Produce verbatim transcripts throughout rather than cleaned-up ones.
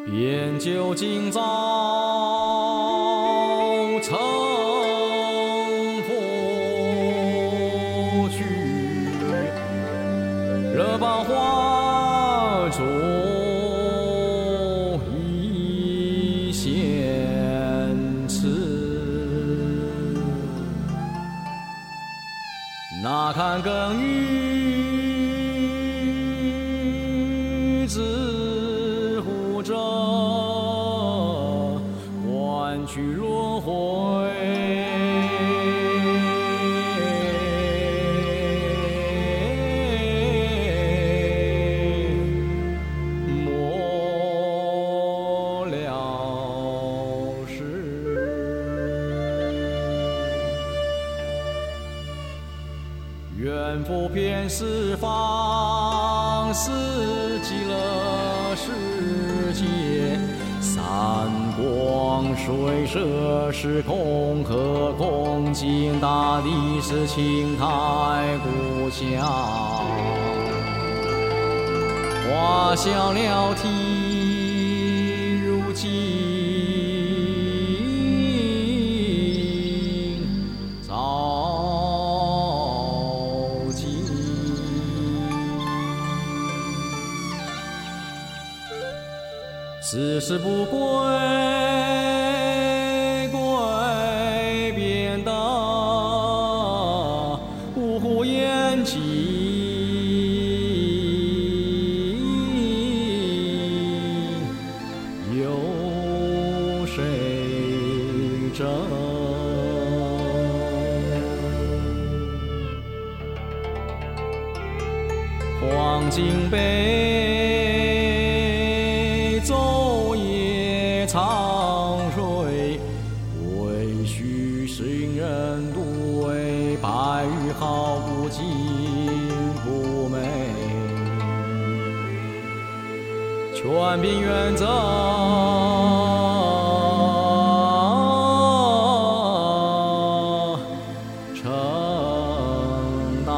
便就今朝成佛去，热宝花中一线刺，那堪耕耘之乎者，万去轮回。莫了时，愿复遍十方四极乐世界，三光水摄时空，何空尽大地是青苔故乡。花香了体如镜，照镜。此事不归，归便得五湖烟尽。有谁证？黄金杯，昼夜长睡，为须行人独为白玉毫不尽不美。全凭原则承担。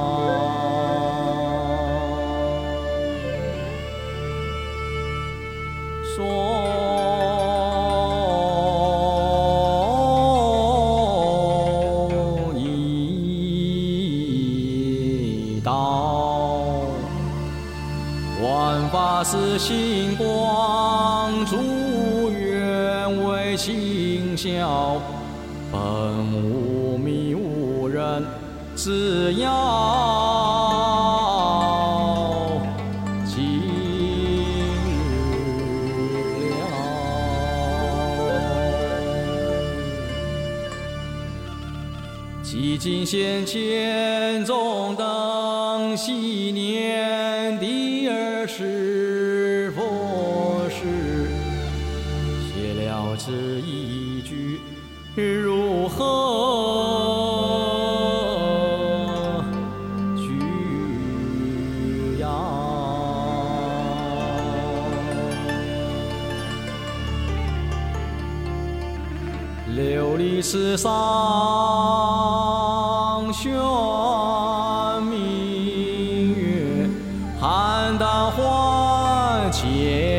说一道，万法是星光，诸愿为清晓，本无迷无人，只要今日了。几经先前中灯昔年第二世佛事，写了这一句如何居呀？琉璃池上悬明月，邯郸花间